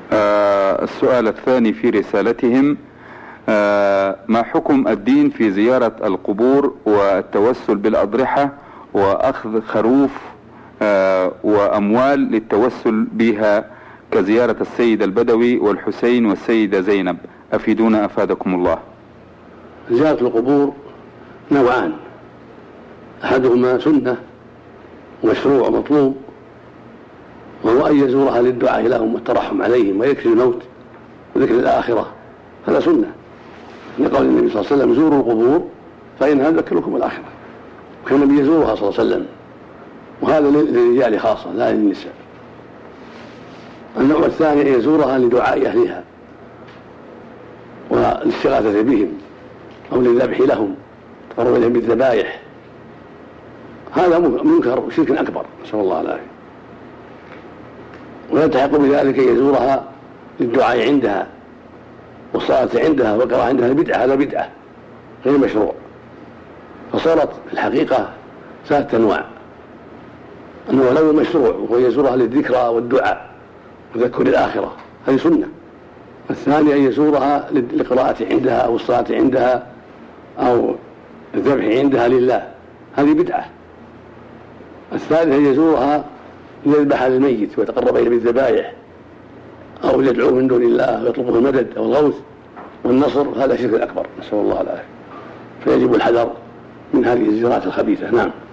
السؤال الثاني في رسالتهم: ما حكم الدين في زيارة القبور والتوسل بالأضرحة وأخذ خروف وأموال للتوسل بها كزيارة السيد البدوي والحسين والسيدة زينب؟ أفيدونا أفادكم الله. زيارة القبور نوعان: أحدهما سنة ومشروع ومطلوب، وهو أن يزورها للدعاء لهم والترحم عليهم ويكفي الموت وذكر الآخرة، هذا سنة لقول النبي صلى الله عليه وسلم: زوروا القبور فإنها تذكركم الآخرة. وكان النبي يزورها صلى الله عليه وسلم، وهذا للرجال خاصة لا للنساء. النوع الثاني أن يزورها لدعاء أهلها والاستغاثة بهم أو للذبح لهم، تقرب إليهم بالذبائح، هذا منكر وشرك أكبر، نسأل الله العافية. ويلتحق بذلك أن يزورها للدعاء عندها والصلاة عندها والقراءة عندها بدعة، هذا بدعة غير مشروع. فصارت في الحقيقة ثلاثة أنواع: النوع الأول مشروع وهو يزورها للذكرى والدعاء وتذكر الآخرة، هذه سنة. الثاني أن يزورها للقراءة عندها أو الصلاة عندها أو الذبح عندها لله، هذه بدعة. الثالث أن يزورها ليذبح للميت ويتقرب إليه بالذبائح أو يدعوه من دون الله ويطلبه المدد أو الغوث والنصر، هذا شرك أكبر، نسأل الله العافية. فيجب الحذر من هذه الزيارات الخبيثة. نعم.